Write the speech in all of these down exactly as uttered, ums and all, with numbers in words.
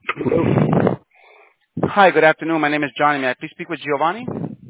Hello? Hi, good afternoon. My name is Johnny. May I please speak with Giovanni?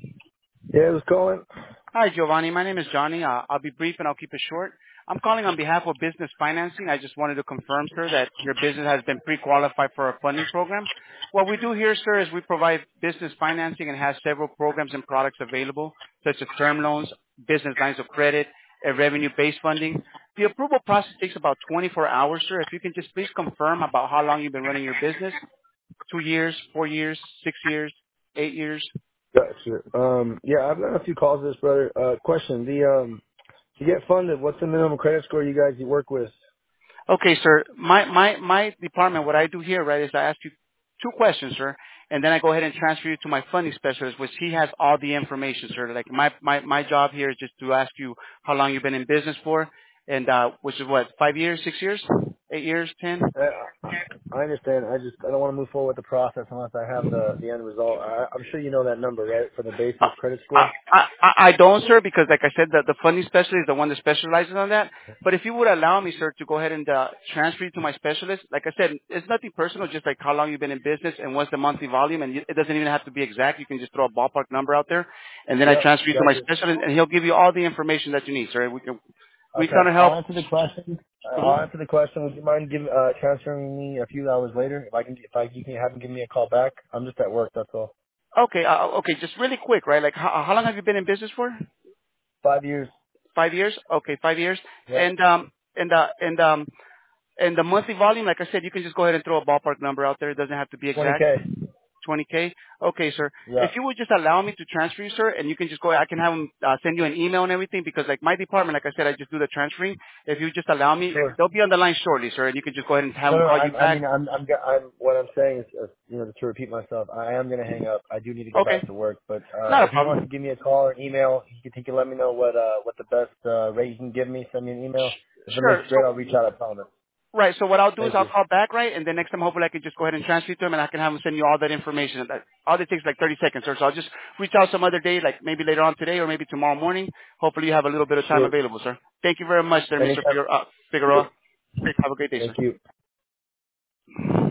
Yeah, who's calling? Hi, Giovanni. My name is Johnny. Uh, I'll be brief and I'll keep it short. I'm calling on behalf of business financing. I just wanted to confirm, sir, that your business has been pre-qualified for our funding program. What we do here, sir, is we provide business financing and have several programs and products available, such as term loans, business lines of credit, and revenue-based funding. The approval process takes about twenty-four hours, sir. If you can just please confirm about how long you've been running your business, two years, four years, six years, eight years. Gotcha. Um, yeah, I've got a few calls to this, brother. Uh, question: the um, to get funded, what's the minimum credit score you guys you work with? Okay, sir. My my my department, what I do here, right, is I ask you two questions, sir, and then I go ahead and transfer you to my funding specialist, which he has all the information, sir. Like my my my job here is just to ask you how long you've been in business for, and uh, which is what, five years, six years, eight years, ten. Uh, I understand. I just I don't want to move forward with the process unless I have the the end result. I, I'm sure you know that number, right, for the Uh, basis credit I, score. I, I I don't, sir, because like I said, the, the funding specialist is the one that specializes on that. But if you would allow me, sir, to go ahead and uh, transfer you to my specialist, like I said, it's nothing personal, just like how long you've been in business and what's the monthly volume, and you, it doesn't even have to be exact. You can just throw a ballpark number out there, and then I Yep, transfer you to my gotcha. specialist, and he'll give you all the information that you need, sir. We can we Okay, kind of help. I'll answer the question. Uh, I'll Mhm. answer the question. Would you mind give, uh, transferring me a few hours later? If I can, if I you can have him give me a call back. I'm just at work. That's all. Okay, uh, okay, just really quick, right? Like how, how long have you been in business for? Five years. Five years. Okay, five years. Yep. And um and uh and um And the monthly volume, like I said, you can just go ahead and throw a ballpark number out there. It doesn't have to be twenty exact. k. twenty K. Okay, sir. Yeah. If you would just allow me to transfer you, sir, and you can just go, I can have them uh, send you an email and everything because, like, my department, like I said, I just do the transferring. If you just allow me, Sure. they'll be on the line shortly, sir, and you can just go ahead and have No, them no, call you I'm, I back. mean, I'm, I'm, go- I'm, what I'm saying is, uh, you know, to repeat myself, I am going to hang up. I do need to get Okay, back to work, but, uh, not a if he wants to problem. give me a call or an email, he can, he can let me know what, uh, what the best, uh, rate you can give me. Send me an email. If it looks Sure. great, So I'll reach out. I promise. Right. So what I'll do is Thank I'll you. call back, right, and then next time hopefully I can just go ahead and transfer you to him, and I can have him send you all that information. That all it takes like thirty seconds, sir. So I'll just reach out some other day, like maybe later on today or maybe tomorrow morning. Hopefully you have a little bit of time Sure. available, sir. Thank you very much, sir, Mister Anytime. Figueroa. Uh, Sure. Figueroa. Have a great day, Thank sir. you.